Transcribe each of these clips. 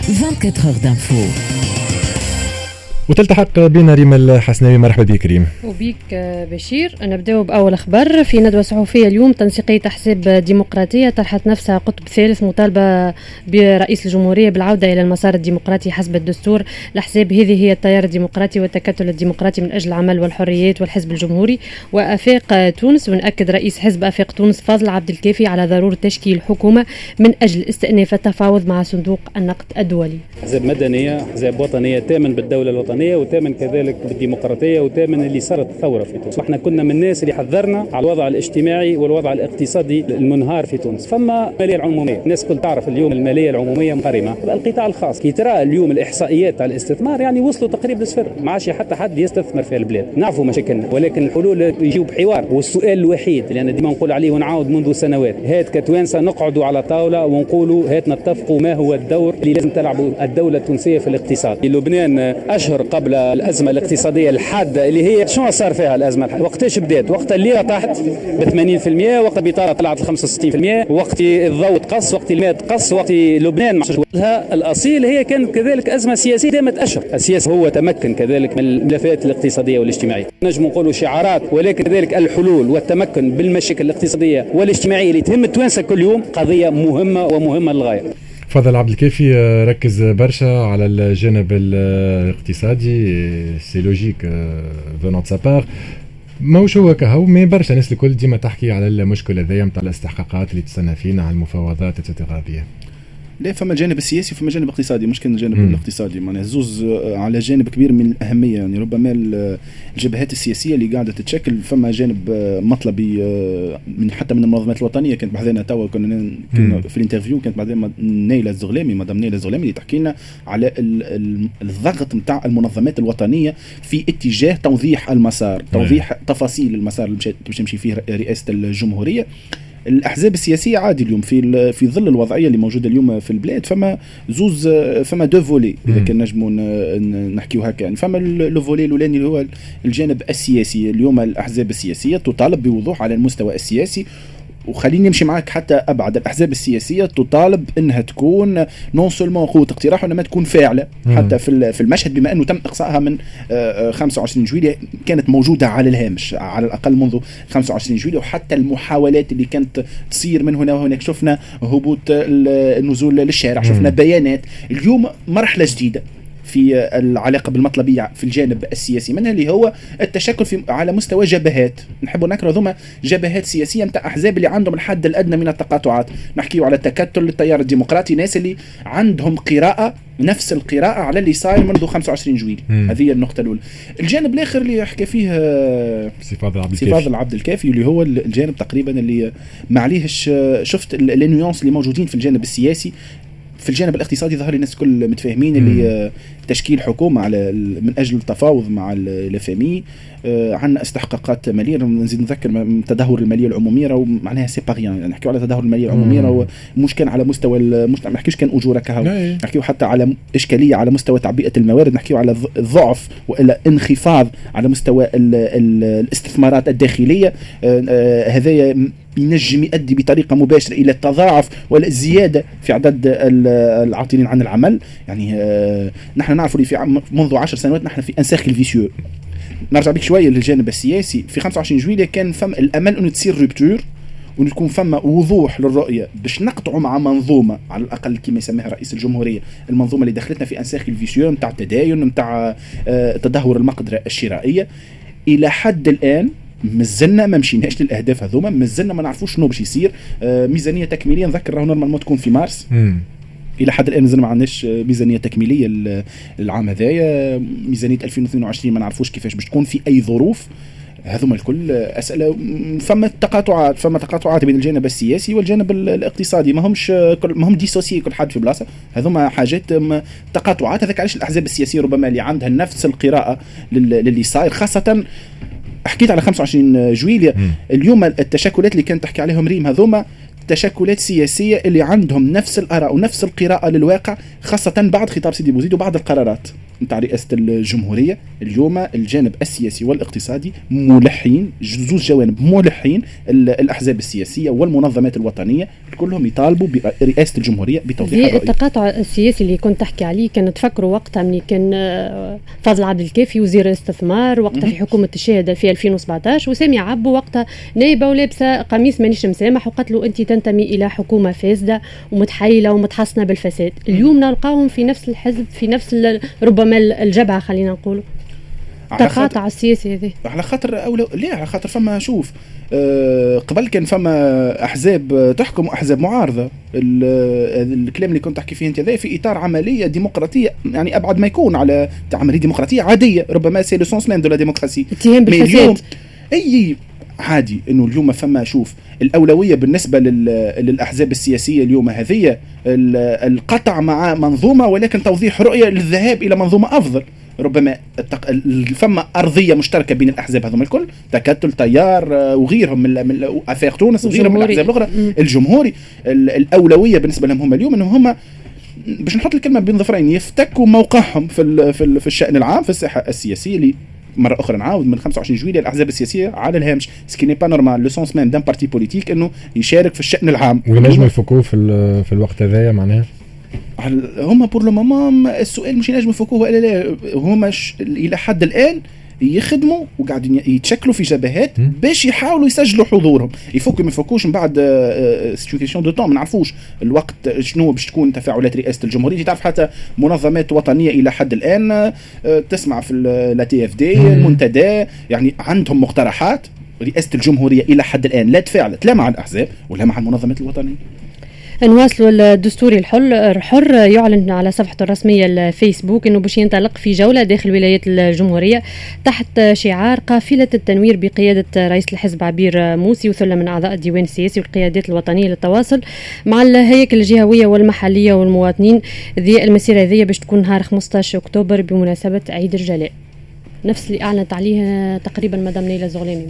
24 heures d'info. وتلتحق بنا ريم الحسناوي. مرحبا بك ريم. وبيك بشير. نبداو باول اخبار. في ندوه صحفيه اليوم تنسيقيه احزاب ديمقراطيه طرحت نفسها قطب ثالث مطالبه برئيس الجمهوريه بالعوده الى المسار الديمقراطي حسب الدستور. الاحزاب هذه هي التيار الديمقراطي والتكتل الديمقراطي من اجل العمل والحريات والحزب الجمهوري وافاق تونس. ونأكد رئيس حزب افاق تونس فاضل عبد الكافي على ضروره تشكيل حكومه من اجل استئناف التفاوض مع صندوق النقد الدولي. احزاب مدنيه، احزاب وطنيه تامن بالدوله الوطنيه وتامن كذلك بالديمقراطيه وتامن اللي صارت ثوره في تونس. واحنا كنا من الناس اللي حذرنا على الوضع الاجتماعي والوضع الاقتصادي المنهار في تونس. فما الماليه العموميه، الناس كل تعرف اليوم الماليه العموميه مقرمه. القطاع الخاص كي ترى اليوم الاحصائيات على الاستثمار يعني وصلوا تقريبا للصفر، ما عادش حتى حد يستثمر في البلاد. نعرفوا مشاكلنا ولكن الحلول يجيو بحوار. والسؤال الوحيد اللي انا ديما نقول عليه ونعاود منذ سنوات، هات كتوانسه نقعدوا على طاوله ونقولوا هات نتفقوا ما هو الدور اللي لازم تلعبه الدوله التونسيه في الاقتصاد. لبنان اشهر قبل الازمه الاقتصاديه الحاده اللي هي شنو صار فيها الازمه، وقتاش بدات؟ وقت اللي طاحت ب 80%، وقت البطاله طلعت ل 65%، وقت الضوء تقص، وقت الماء تقص، وقت لبنان الاصيل هي كانت كذلك ازمه سياسيه دامت اشهر. السياسه هو تمكن كذلك من الملفات الاقتصاديه والاجتماعيه. نجم نقولوا شعارات ولكن كذلك الحلول والتمكن بالمشاكل الاقتصاديه والاجتماعيه اللي تهم التوانسه كل يوم قضيه مهمه ومهمه للغايه. فضل عبد الكافي ركز برشا على الجانب الاقتصادي، سي لوجيك فينون دو سا بار. موش هو كهو مي برشا الناس الكل ديما تحكي على المشكله هذيا نتاع الاستحقاقات اللي تستنى فينا على المفاوضات اتسيتيرا. لا، فما الجانب السياسي وفما الجانب الاقتصادي. مش كان الجانب الاقتصادي معناها زوز على جانب كبير من الأهمية. يعني ربما الجبهات السياسية اللي قاعدة تتشكل فما جانب مطلبي من حتى من المنظمات الوطنية. كانت بعدين توا كنا في الانترفيو كانت بعدين نيلة الزغلامي، مدام نيلة الزغلامي اللي تحكي لنا على الضغط نتاع المنظمات الوطنية في اتجاه توضيح المسار، توضيح تفاصيل المسار اللي تمشي فيه رئاسة الجمهورية. الأحزاب السياسية عادي اليوم في ظل الوضعية اللي موجودة اليوم في البلاد فما دو فولي إذا كان نجموا نحكيو هكا. يعني فما لو فولي الأولاني اللي هو الجانب السياسي. اليوم الأحزاب السياسية تطالب بوضوح على المستوى السياسي، وخليني نمشي معك حتى أبعد. الأحزاب السياسية تطالب أنها تكون نون سولمون قوة اقتراح وإنما تكون فاعلة حتى في المشهد، بما أنه تم إقصائها من 25 جويلية. كانت موجودة على الهامش على الأقل منذ 25 جويلية، وحتى المحاولات اللي كانت تصير من هنا وهناك. شفنا هبوط النزول للشارع، شفنا بيانات. اليوم مرحلة جديدة في العلاقة بالمطلبية في الجانب السياسي، منها اللي هو التشكل على مستوى جبهات. نحب نكرر ذوما جبهات سياسية متاع أحزاب اللي عندهم الحد الأدنى من التقاطعات. نحكيو على التكتل التيار الديمقراطي، ناس اللي عندهم قراءة نفس القراءة على اللي صاير منذ 25 جويلية. هذه النقطة الأولى. الجانب الآخر اللي يحكي فيه سي فاضل عبد الكافي اللي هو الجانب تقريبا اللي ما عليهش شفت النيونس اللي موجودين في الجانب السياسي. في الجانب الاقتصادي ظهر الناس كل متفاهمين اللي تشكيل حكومة على من أجل التفاوض مع الفامي. عندنا استحقاقات مالية. نزيد نذكر تدهور المالية العمومية ومعناها سي باريان. يعني نحكيو على تدهور المالية العمومية ومش كان على مستوى ما نحكيوش كان أجورة كهو، نحكيو حتى على إشكالية على مستوى تعبئة الموارد. نحكيو على ضعف وإلا انخفاض على مستوى الاستثمارات الداخلية. هذا ينجم يؤدي بطريقة مباشرة إلى التضاعف والزيادة في عدد العاطلين عن العمل. يعني نحن نعرف في منذ 10 سنوات نحن في انسيركل فيسيو. نرجع بك شوية للجانب السياسي. في 25 جويلية كان فم الأمل أنه تصير رupture وأن يكون فما وضوح للرؤية باش نقطعوا مع منظومة على الأقل كما يسميها رئيس الجمهورية، المنظومة اللي دخلتنا في انسيركل فيسيو متاع التداين متاع تدهور المقدرة الشرائية. إلى حد الآن مازلنا ما مشيناش للأهداف هذوما، مازلنا ما نعرفوش شنو باش يصير. ميزانية تكميلية نذكر راهو نورمالمون تكون في مارس. إلى حد الآن مازلنا ما عندناش ميزانية تكميلية العام هذايا. ميزانية 2022 ما نعرفوش كيفاش باش تكون في أي ظروف. هذوما الكل أسئلة. فما تقاطعات بين الجانب السياسي والجانب الاقتصادي، ما هم ديسوسي كل حد في بلاصة. هذوما حاجات تقاطعات. هذاك علاش الأحزاب السياسية ربما اللي عندها نفس القراءة للي صاير، خاصة حكيت على 25 جويلية. اليوم التشكلات اللي كانت تحكي عليهم ريم هذوما التشكلات السياسية اللي عندهم نفس الآراء ونفس القراءة للواقع، خاصة بعد خطاب سيدي بوزيد وبعد القرارات نتاع رئاسة الجمهورية. اليوم الجانب السياسي والاقتصادي ملحين، زوج جوانب ملحين. الأحزاب السياسية والمنظمات الوطنية كلهم يطالبوا برئاسة الجمهورية بتوضيح الرؤية. التقاطع السياسي اللي كنت تحكي عليه كان تفكروا وقتها من كان فاضل عبد الكافي وزير الاستثمار وقتها في حكومة الشاهد في 2017، وسامي عبو وقتها نايبة ولابسة قميص مانيش مسامح وقالت له أنت تنتمي إلى حكومة فاسدة ومتحيلة ومتحصنة بالفساد. اليوم نلقاهم في نفس الحزب، في نفس ربما الجبهة، خلينا نقولوا تقاطع السياسي هذه على خاطر ليه؟ على خاطر فما شوف قبل كان فما احزاب تحكم واحزاب معارضه. الكلام اللي كنت تحكي فيه انت هذا في اطار عمليه ديمقراطيه، يعني ابعد ما يكون على عمليه ديمقراطيه عاديه، ربما سي لو سونس ميم دو لا ديموكراسي. اتهام بالفساد اي عادي انه اليوم فما شوف الاولويه بالنسبه للاحزاب السياسيه اليوم هذه القطع مع منظومه، ولكن توضيح رؤيه للذهاب الى منظومه افضل. ربما فما ارضيه مشتركه بين الاحزاب هذوما الكل، تكتل، تيار وغيرهم من افاق تونس وغيرهم من الاحزاب الاخرى. الجمهوري الاولويه بالنسبه لهم هم اليوم انهم هم باش نحط الكلمه بين ظفرين يفتكوا موقعهم في الشان العام في الساحه السياسيه اللي مرة أخرى نعاود من 25 جويلية الأحزاب السياسية على الهامش. سكيني با نورمال لو سونس ميم دان بارتي بوليتيك إنه يشارك في الشأن العام. وينجموا يفكوه في الوقت هذايا معناها هما بور لو مومون السؤال مش ينجموا يفكوه ولا لا. هما إلى حد الآن يخدموا وقاعدين يتشكلوا في جبهات باش يحاولوا يسجلوا حضورهم. يفكوا ما يفكوش من بعد سيتويشن دو طون، ما نعرفوش الوقت شنو باش تكون تفاعلات رئاسه الجمهوريه. تعرف حتى منظمات وطنيه الى حد الان تسمع في لا تي اف دي المنتدى، يعني عندهم مقترحات. رئاسه الجمهوريه الى حد الان لا تفاعلت لا مع الاحزاب ولا مع المنظمات الوطنيه. نواصلوا الدستوري الحر يعلن على صفحته الرسمية الفيسبوك أنه باش ينطلق في جولة داخل ولايات الجمهورية تحت شعار قافلة التنوير بقيادة رئيس الحزب عبير موسي وثلة من أعضاء الديوان السياسي والقيادات الوطنية للتواصل مع الهياكل الجهوية والمحلية والمواطنين. ذي المسيرة هذه باش تكون نهار 15 أكتوبر بمناسبة عيد الجلاء، نفس اللي أعلنت عليه تقريبا مدام نيلة الزغلاني.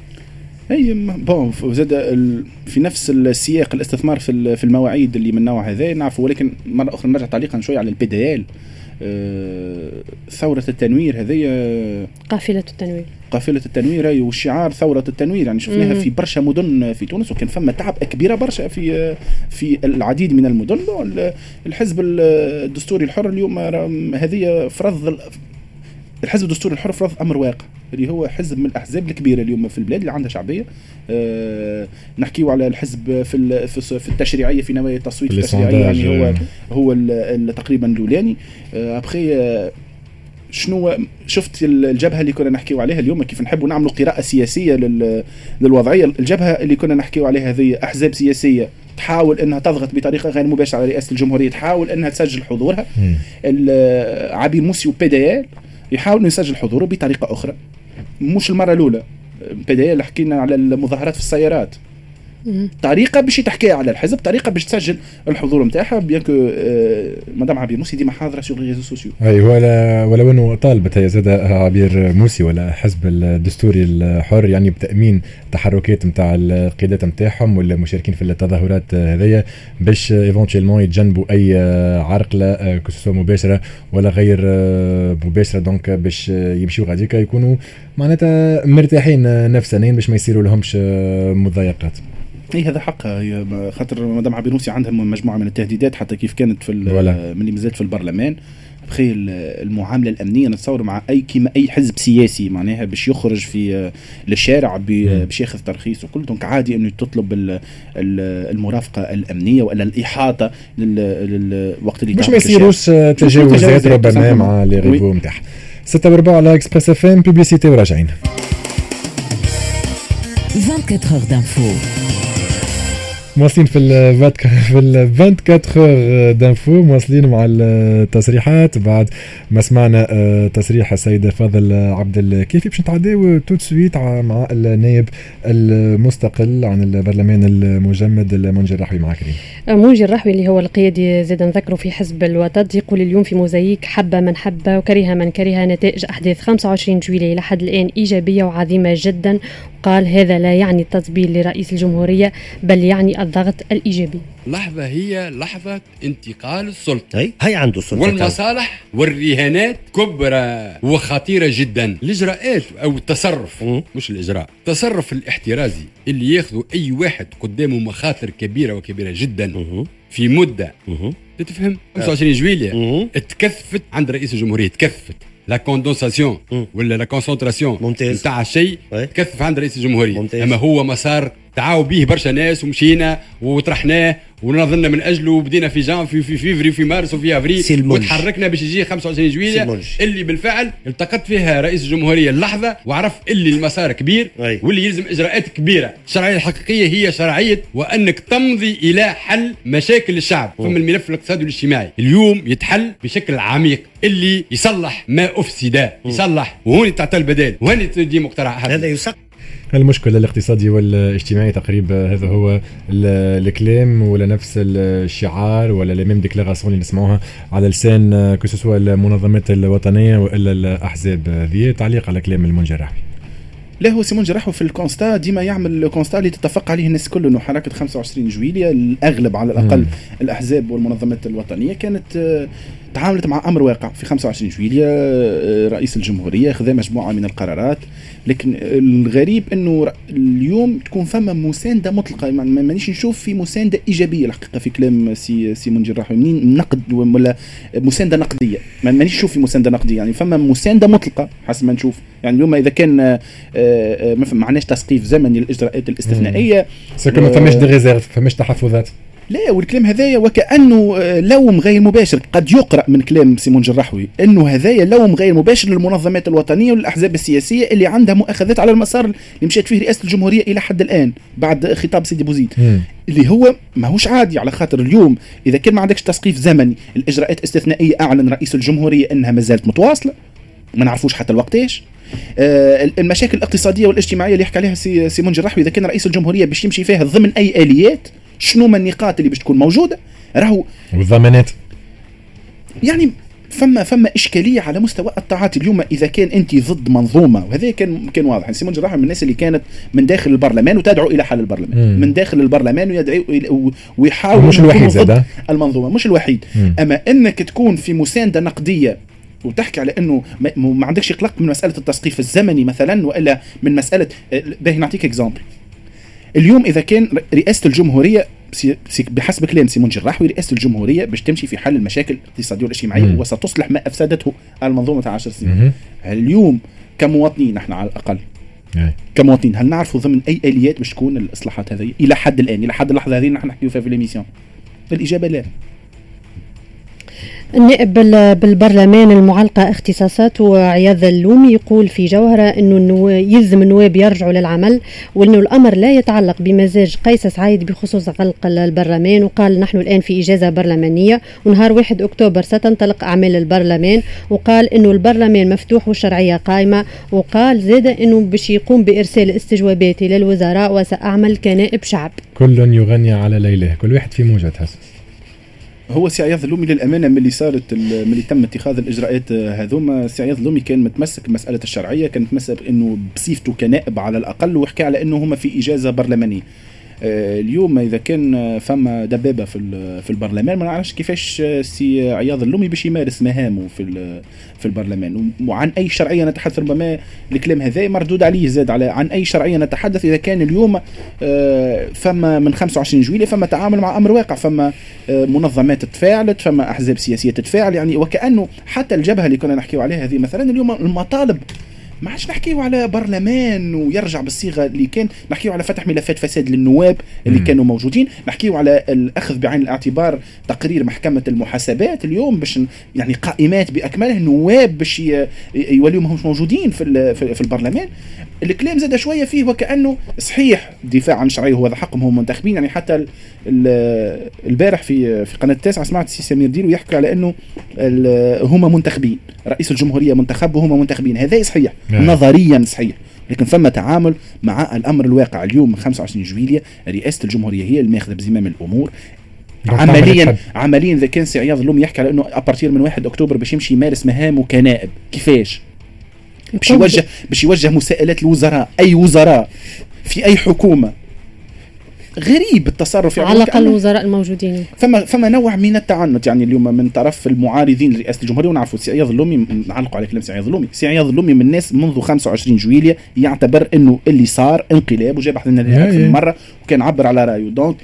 اي بون زاد في نفس السياق الاستثمار في المواعيد اللي من نوع هذا نعرفه، ولكن مره اخرى نرجع تعليقا شويه على البي دي ال. ثوره التنوير هذه قافله التنوير هي والشعار ثوره التنوير، يعني شفناها في برشا مدن في تونس، وكان فما تعب كبيره برشا في العديد من المدن. الحزب الدستوري الحر اليوم هذه فرض الحزب الدستوري الحر فرض امر واقع، اللي هو حزب من الاحزاب الكبيره اليوم في البلاد اللي عندها شعبيه. نحكيو على الحزب في التشريعيه في نوايا التصويت التشريعيه، يعني هو تقريبا الاولاني. ابخي شنو شفت الجبهه اللي كنا نحكيو عليها اليوم، كيف نحبوا نعملوا قراءه سياسيه للوضعيه. الجبهه اللي كنا نحكيو عليها هذه احزاب سياسيه تحاول انها تضغط بطريقه غير مباشره على رئاسه الجمهوريه، تحاول انها تسجل حضورها. عبير موسي وبي دي ال يحاول يسجل حضوره بطريقه اخرى، مش المره الاولى. بي دي ال حكينا على المظاهرات في السيارات، طريقه باش تحكي على الحزب، طريقه باش تسجل الحضور نتاعها. بيان كو مدام عبير موسي ديما حاضره سور لي ريزو سوسيو. اي ولو انه طالبت هي زاد عبير موسي ولا حزب الدستوري الحر يعني بتامين تحركات نتاع القيادات نتاعهم ولا المشاركين في التظاهرات هذيا باش ايفونتويلمون يتجنبوا اي عرقله كسوا مباشره ولا غير مباشره، دونك باش يمشيو غاديك يكونوا معناتها مرتاحين نفسيا باش ما يصيروا لهمش مضايقات. هذا حقها، هي خاطر مدام عبير موسي عندها مجموعه من التهديدات حتى كيف كانت في ملي مازالت في البرلمان. بخي المعامله الامنيه نتصور مع اي حزب سياسي معناها باش يخرج في للشارع باش ياخذ ترخيص وكل، دونك عادي انه تطلب المرافقه الامنيه ولا الاحاطه للوقت اللي باش ما يصيروش تجاوزات ربما مع لي ريفو نتاعها. 6:04 على اكسبريس اف ام، بوبليسيتي وراجعين. 24 heures d'info. مواصلين في ال 24 heures d'info، مواصلين مع التصريحات بعد ما سمعنا تصريح السيد فاضل عبد الكافي. باش نتعداو تو سويت مع النائب المستقل عن البرلمان المجمد منجي الرحوي. معك كريم. منجي الرحوي اللي هو القيادي زاد نذكره في حزب الوطد، يقول اليوم في موزايك: حب من حب وكره من كره، نتائج أحداث 25 جويلية لحد الآن إيجابية وعظيمة جدا، وقال هذا لا يعني التطبيل لرئيس الجمهورية بل يعني الضغط الإيجابي. لحظة هي لحظة انتقال السلطة، هي عنده سلطة والمصالح والرهانات كبرى وخطيرة جدا. الإجراءات أو التصرف مش الإجراء، التصرف الاحترازي اللي ياخذوا أي واحد قدامه مخاطر كبيرة وكبيرة جدا في مدة تتفهم 25 جويلية اتكثفت عند رئيس الجمهورية، اتكثفت لا كوندونساسيون ولا لا كونسنتراسيون نتاع شيء تكثف عند رئيس الجمهورية. اما هو مسار تعاو به برشا ناس ومشينا وطرحناه ونظلنا من اجله وبدينا في جان في فيفري في مارس وفي افريل وتحركنا باش يجي 25 جويلية اللي بالفعل التقط فيها رئيس الجمهورية اللحظة وعرف اللي المسار كبير واللي يلزم اجراءات كبيرة. الشرعية الحقيقية هي شرعية وانك تمضي الى حل مشاكل الشعب. ثم الملف الاقتصادي والاجتماعي اليوم يتحل بشكل عميق اللي يصلح ما افسد، يصلح وهون تعطى البدال وهون تدي مقترح هذا يسق. المشكل الاقتصادي والاجتماعي تقريبا هذا هو الكلام ولا نفس الشعار ولا لي ميم ديكلاراسيون اللي نسمعوها على لسان كسوسوا المنظمات الوطنية والا الاحزاب. ذي تعليق على كلام المنجي الرحوي. لا هو سيمون جراحو في الكونستا ديما يعمل الكونستا اللي تتفق عليه الناس كله، انه حركه 25 جويلية الاغلب على الاقل الاحزاب والمنظمات الوطنيه كانت تعاملت مع امر واقع. في 25 جويلية رئيس الجمهوريه خذ مجموعه من القرارات، لكن الغريب انه اليوم تكون فما مسانده مطلقه. مانيش نشوف في مسانده ايجابيه الحقيقه في كلام سيمون جراحو، منين نقد ولا مسانده نقديه. مانيش نشوف في مسانده نقديه، يعني فما مسانده مطلقه حسب ما نشوف. يعني اليوم اذا كان ما معناش تسقيف زمني للاجراءات الاستثنائيه ما فماش دي ريزيرف، فماش تحفظات. لا، والكلام هذايا وكأنه لوم غير مباشر قد يقرأ من كلام سيمون جراحوي، انه هذايا لوم غير مباشر للمنظمات الوطنيه والاحزاب السياسيه اللي عندها مؤاخذات على المسار اللي مشات فيه رئاسه الجمهوريه الى حد الان بعد خطاب سيدي بوزيد، اللي هو ماهوش عادي. على خاطر اليوم اذا كان ما عندكش تسقيف زمني، الاجراءات الاستثنائيه اعلن رئيس الجمهوريه انها ما زالت متواصله، ما نعرفوش حتى الوقت ايش. المشاكل الاقتصاديه والاجتماعيه اللي يحكي عليها سيمون جراحوي، اذا كان رئيس الجمهوريه باش يمشي فيها ضمن اي اليات، شنو من النقاط اللي باش تكون موجوده راهو والضمانات. يعني فما اشكاليه على مستوى الطاعات. اليوم اذا كان انت ضد منظومه، وهذا كان واضح. سيمون جراحوي من الناس اللي كانت من داخل البرلمان وتدعو الى حل البرلمان، من داخل البرلمان ويدعو ويحاول مش الوحيد ضد المنظومه، مش الوحيد. اما انك تكون في مسانده نقديه وتحكي على انه ما عندكش قلق من مساله التسقيف الزمني مثلا، والا من مساله باهي. نعطيك اكزامبل. اليوم اذا كان رئاسه الجمهوريه بحسب كلام سيمون جراحوي، رئاسه الجمهوريه باش تمشي في حل المشاكل الاقتصاديه والاجتماعيه وستصلح ما افسدته المنظومه تاع 10 سنين. اليوم كمواطنين نحن على الاقل كمواطنين هل نعرفوا ضمن اي اليات باش تكون الاصلاحات هذه الى حد الان، الى حد اللحظه هذه نحن نحكيو فيها في الاميسيون؟ الاجابه لا. النائب بالبرلمان المعلقة اختصاصات وعياذ اللومي يقول في جوهرة أنه يلزم النواب يرجعوا للعمل، وأنه الأمر لا يتعلق بمزاج قيس سعيد بخصوص غلق البرلمان. وقال نحن الآن في إجازة برلمانية ونهار 1 أكتوبر ستنطلق أعمال البرلمان، وقال أنه البرلمان مفتوح والشرعية قائمة. وقال زاد أنه باش يقوم بإرسال استجوابات إلى الوزراء وسأعمل كنائب شعب. كل يغني على ليله، كل واحد في موجة تحس. هو سي عياض اللومي للامانه ملي تم اتخاذ الاجراءات هذوما، سي عياض اللومي كان متمسك بمساله الشرعيه، كان متمسك انه بصيفته كنائب على الاقل، وحكى على انه هما في اجازه برلمانيه. اليوم اذا كان فما دبابه في البرلمان، ما نعرفش كيفاش سي عياض اللومي باش يمارس مهامه في البرلمان. وعن اي شرعيه نتحدث؟ ربما الكلام هذا مردود عليه زاد على عن اي شرعيه نتحدث اذا كان اليوم فما من 25 جويلية فما تعامل مع امر واقع، فما منظمات تفاعلت، فما احزاب سياسيه تتفاعل. يعني وكانه حتى الجبهه اللي كنا نحكيو عليها هذه مثلا اليوم المطالب ما عادش نحكيو على برلمان ويرجع بالصيغه اللي كان نحكيو على فتح ملفات فساد للنواب اللي كانوا موجودين، نحكيو على الاخذ بعين الاعتبار تقرير محكمه المحاسبات اليوم باش يعني قائمات باكملها النواب باش يوليوا ماهمش موجودين في البرلمان. الكلام زاد شويه فيه وكانه صحيح دفاع عن الشرعيه هو حقهم، هم منتخبين. يعني حتى البارح في قناه 9 سمعت سي سمير ديرو يحكي على انه هم منتخبين، رئيس الجمهوريه منتخب وهم منتخبين. هذا صحيح نظريا صحيح، لكن فما تعامل مع الامر الواقع. اليوم 25 جويلية رئاسه الجمهوريه هي الماخذه بزمام الامور عمليا. اذا كان سي عياض اللومي يحكي على انه ابارتير من 1 اكتوبر باش يمشي يمارس مهامه كنائب، كيفاش باش يوجه مساءلات الوزراء، اي وزراء في اي حكومه. غريب التصرف على الاقل الوزراء الموجودين. فما نوع من التعنت يعني اليوم من طرف المعارضين لرئاسه الجمهوريه. ونعرفوا سي عياض اللومي، نعلقوا على كلام سي عياض اللومي. سي عياض اللومي من الناس منذ 25 جويلية يعتبر انه اللي صار انقلاب، وجاب حنا في مره وكان عبر على رايه. دونك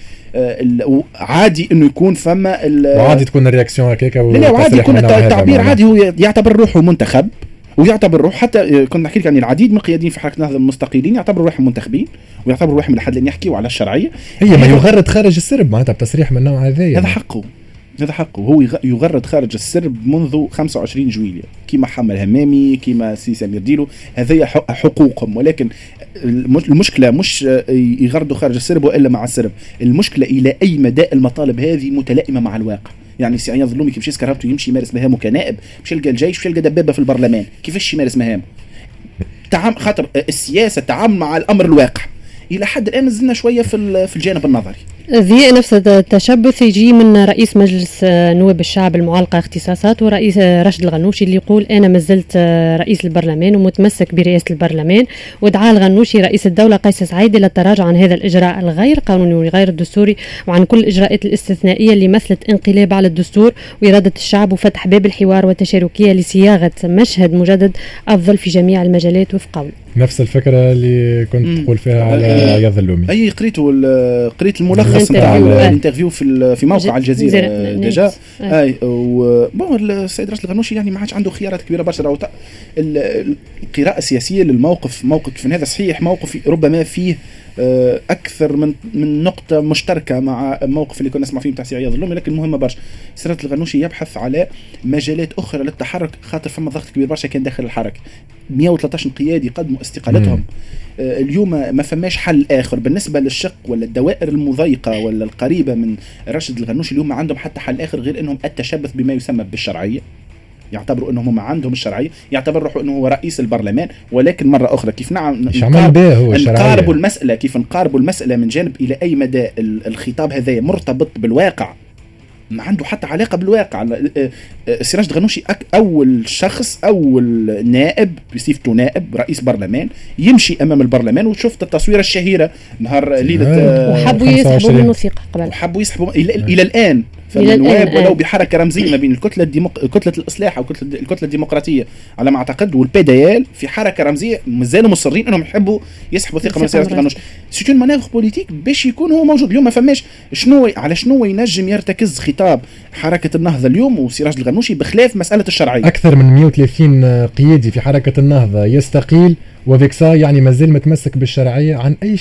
عادي انه يكون فما وعادي تكون الرياكسيون هكاك، لا وعادي يكون التعبير عادي. هو يعتبر روحه منتخب، ويعتبر روح حتى كنا نحكي لك يعني العديد من القياديين في حركه النهضه المستقلين يعتبروا روحهم منتخبين، ويعتبروا روحهم لحد الان يحكيوا على الشرعيه. هي ما يغرد خارج السرب معناتها بتصريح من النوع هذا. هذا حقه، هذا حقه. هو يغرد خارج السرب منذ 25 جويلية كيما حمل همامي كيما سي سمير ديلو. هذه حقوقهم، ولكن المشكله مش يغردوا خارج السرب والا مع السرب. المشكله الى اي مدى المطالب هذه متلائمه مع الواقع. يعني سي عياض اللومي كيفاش كرهبته يمشي يمارس مهامه كنائب، باش يلقى الجيش، باش يلقى دبابه في البرلمان، كيفاش يمارس مهامه؟ خاطر السياسه تعامل مع الامر الواقع. الى حد الان نزلنا شويه في الجانب النظري. ذي نفس التشبث يجي من رئيس مجلس نواب الشعب المعلقه اختصاصات ورئيس راشد الغنوشي، اللي يقول انا مازلت رئيس البرلمان ومتمسك برئاسه البرلمان. ودعا الغنوشي رئيس الدوله قيس سعيد الى التراجع عن هذا الاجراء الغير قانوني والغير الدستوري، وعن كل الاجراءات الاستثنائيه اللي مثلت انقلاب على الدستور واراده الشعب، وفتح باب الحوار والتشاركيه لصياغه مشهد مجدد افضل في جميع المجالات وفق قول. نفس الفكره اللي كنت تقول فيها على عياض اللومي. اي قريت الملخص نتاع الانترفيو في موقع الجزيره ديجا. اي بون السيد راشد الغنوشي يعني ما عادش عنده خيارات كبيره برشا. القراءه السياسيه للموقف، موقف هذا صحيح موقف ربما فيه اكثر من نقطه مشتركه مع الموقف اللي كنا نسمع فيه بتاع سي عياض اللومي، لكن مهمه برشا. سي راشد الغنوشي يبحث على مجالات اخرى للتحرك، خاطر فما ضغط كبير برشا كان داخل الحركه. 113 قيادي قدموا استقالتهم. اليوم ما فماش حل اخر بالنسبه للشق ولا الدوائر المضيقه ولا القريبه من راشد الغنوشي. اليوم ما عندهم حتى حل اخر غير انهم التشبث بما يسمى بالشرعيه. يعتبروا انهم عندهم الشرعيه، يعتبر روحه انه هو رئيس البرلمان، ولكن مره اخرى كيف نقاربوا المساله، كيف نقاربوا المساله من جانب الى اي مدى الخطاب هذا مرتبط بالواقع، ما عنده حتى علاقه بالواقع. سي راشد الغنوشي اول شخص، اول نائب بصفته نائب رئيس برلمان يمشي امام البرلمان، وشفت التصويره الشهيره نهار ليله وحبوا يسحبوا منه ثقه قبل، وحبوا يسحبوا الى الان. فالنواب ولو بحركه رمزيه ما بين كتله الاصلاح او الكتله الديمقراطيه على ما اعتقد والبي دي ال في حركه رمزيه مازالوا مصرين انهم يحبوا يسحبوا ثقه من سي راشد الغنوشي. سيتون مانوفر بوليتيك باش يكون هو موجود. اليوم ما فماش على شنو ينجم يرتكز خطاب حركه النهضه اليوم وسي راشد الغنوشي بخلاف مساله الشرعيه. اكثر من 130 قيادي في حركه النهضه يستقيل، وفيكسا يعني مازال متمسك بالشرعيه. عن اي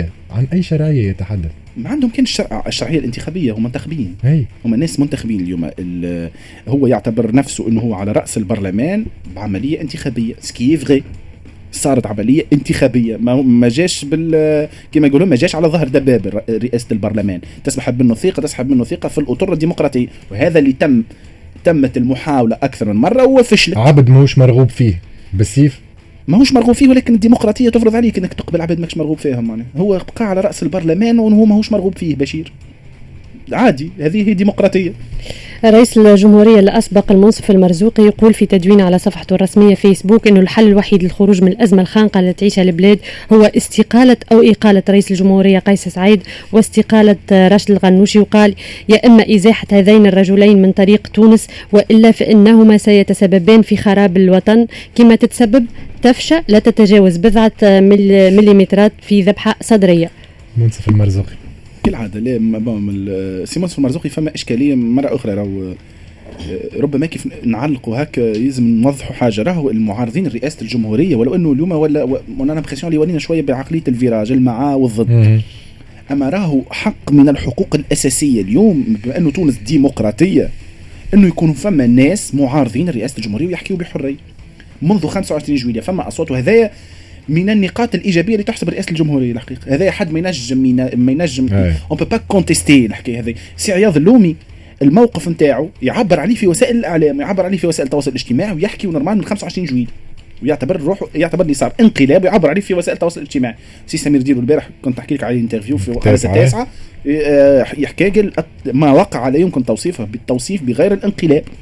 شرعيه يتحدث؟ ما عندهم كان الشرعيه الانتخابيه، هم منتخبين، هم ناس منتخبين. اليوم هو يعتبر نفسه انه هو على راس البرلمان بعمليه انتخابيه، سكي فغي صارت عمليه انتخابيه، ما جاش كما يقولون ما جاش على ظهر دباب. رئاسه البرلمان تسحب منه ثقه في الاطر الديمقراطيه، وهذا اللي تمت المحاوله اكثر من مره وفشلت. عبد ماهوش مرغوب فيه بالسيف، ماهوش مرغوب فيه، ولكن الديمقراطيه تفرض عليك انك تقبل عباد ماكش مرغوب فيهم. يعني هو بقى على راس البرلمان وهو ماهوش مرغوب فيه بشير، عادي، هذه هي ديمقراطيه. رئيس الجمهورية الأسبق المنصف المرزوقي يقول في تدوين على صفحته الرسمية فيسبوك إنه الحل الوحيد للخروج من الأزمة الخانقة التي تعيشها البلاد هو استقالة أو إقالة رئيس الجمهورية قيس سعيد واستقالة راشد الغنوشي، وقال يا إما إزاحة هذين الرجلين من طريق تونس وإلا فإنهما سيتسببان في خراب الوطن كما تتسبب تفشى لا تتجاوز بضعة مليمترات في ذبحة صدرية. منصف المرزوقي كالعادة لا سي منصف المرزوقي فما إشكالية مرة أخرى. ربما كيف نعلقوا هكا يلزم نوضحوا حاجة. راهو المعارضين رئاسة الجمهورية ولو أنه اليوم ولا أنا مخشين اللي ولينا شوية بعقلية الفيراج المعا والضد، أما راهو حق من الحقوق الأساسية اليوم بما أنه تونس ديمقراطية أنه يكونوا فما ناس معارضين رئاسة الجمهورية ويحكيوا بحرية. منذ 25 جويلية فما أصوات، وهذا من النقاط الإيجابية اللي تحسب رئاسة الجمهورية الحقيقة. هذا حد ما ينجم on peut pas contester الحكاية هذه. سي عياض اللومي الموقف نتاعو يعبر عليه في وسائل الإعلام، يعبر عليه في وسائل التواصل الاجتماعي، ويحكي ونورمال من 25 جويلية ويعتبر روحه اللي صار انقلاب ويعبر عليه في وسائل التواصل الاجتماعي. سي سمير ديرو البارح كنت احكي لك على انترفيو في حلقه 9 يحكي ما وقع لا يمكن توصيفه بالتوصيف بغير الانقلاب.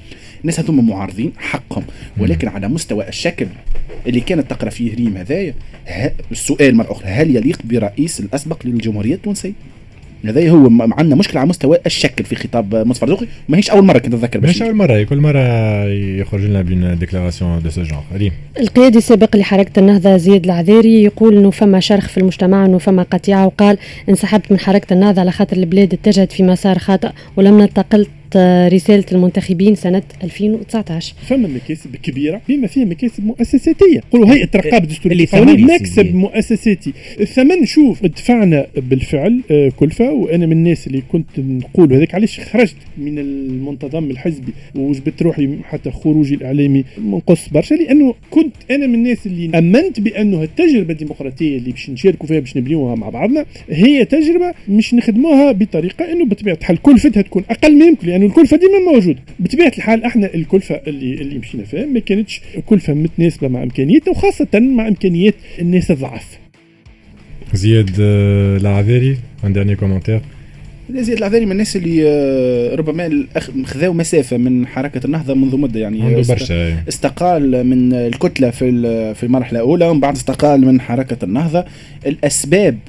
الناس هذوما معارضين حقهم، ولكن على مستوى الشكل اللي كانت تقرا فيه ريم هذايا، السؤال مرة أخرى هل يليق برئيس الأسبق للجمهورية التونسية؟ هذا هو عندنا مشكله على مستوى الشكل في خطاب مصطفى الرزوقي، ما هيش اول مره كنت اتذكر مش اول مره، كل مره يخرج لنا بين ديكلاراسيون دو سو جونغ. ريم القيادي السابق لحركه النهضه زياد العذاري يقول انه فما شرخ في المجتمع، انه فما قطيعه، وقال انسحبت من حركه النهضه على خاطر البلاد اتجهت في مسار خاطئ ولم ننتقل رسالة المنتخبين سنة 2019. فما مكاسب كبيرة بما فيها مكاسب مؤسساتية، قولوا هيئة الرقابة الدستورية مكسب مؤسساتي. الثمن شوف دفعنا بالفعل كلفة، وأنا من الناس اللي كنت نقول هذاك علاش خرجت من المنتظم الحزبي وجبت روحي حتى خروجي الإعلامي منقص برشا، لأنه كنت أنا من الناس اللي أمنت بأنه التجربة الديمقراطية اللي باش نشاركوا فيها باش نبنيوها مع بعضنا هي تجربة مش نخدموها بطريقة أنه بطبيعة الحال كلفتها تكون أقل من يمكن، لأنه الكلفة ديما موجودة. بطبيعة الحال احنا الكلفة اللي مشينا فيها ما كانتش كلفة متناسبة مع إمكانياتنا، وخاصة مع إمكانيات الناس الضعاف. زياد العذاري عندي كومنتير. زياد العذاري من الناس اللي ربما خذاو مسافة من حركة النهضة منذ مدة، يعني استقال من الكتلة في المرحلة الأولى، ومن بعد استقال من حركة النهضة. الأسباب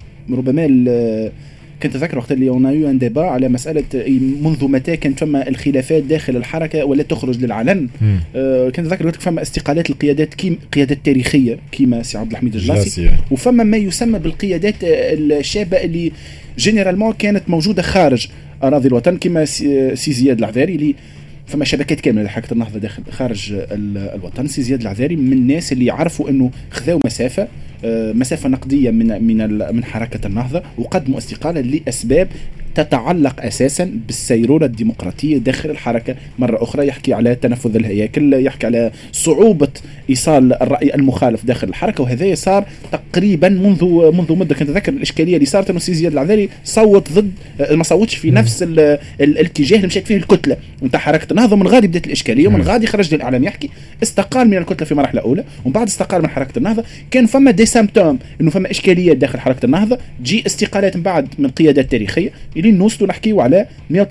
ربما كنت أذكر وقت اللي يونايو اندبا على مسألة منذ متى كانت فما الخلافات داخل الحركة ولا تخرج للعلن. كنت أذكر فما استقالات القيادات قيادات تاريخية كيما سي عبد الحميد الجلاسي، وفما ما يسمى بالقيادات الشابة اللي جينيرالمون كانت موجودة خارج أراضي الوطن كيما سي زياد العذاري، اللي فما شبكات كاملة لحركة النهضة داخل خارج الوطن. سي زياد العذاري من الناس اللي يعرفوا أنه خذاو مسافة نقدية من حركة النهضة، وقدموا استقالة لأسباب تتعلق أساسا بالسيرورة الديمقراطية داخل الحركة. مرة أخرى يحكي على تنفذ الهياكل، يحكي على صعوبة إيصال الرأي المخالف داخل الحركة، وهذا صار تقريبا منذ مدة. كنت أذكر الإشكالية اللي صارت أنه سي زياد العذاري صوت ضد، ما صوتش في نفس الاتجاه اللي مشيت فيه الكتلة نتاع حركة النهضة. من غادي بدأت الإشكالية، ومن غادي خرج للإعلام يحكي استقال من الكتلة في مرحلة أولى، ومن بعد استقال من حركة النهضة. كان فما دي سيمبتوم إنه فما إشكالية داخل حركة النهضة، تجي استقالات من بعد من قيادات تاريخية اللي نوصلوا نحكيوا على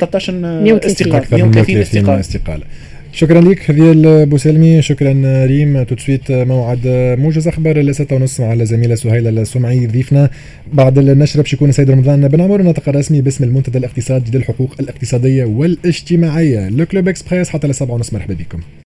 113 استقالة. شكرا لك هذيل بوسلمي، شكرا ريم. تسويت موعد موجز أخبار 6:30 مع الزميلة سهيلة السمعي ضيفنا. بعد النشرة باش يكون السيد رمضان بن عمر، نطق رسمي باسم المنتدى الاقتصادي للحقوق الاقتصادية والاجتماعية لو كلوب اكسبريس حتى 7:30. مرحبا بكم.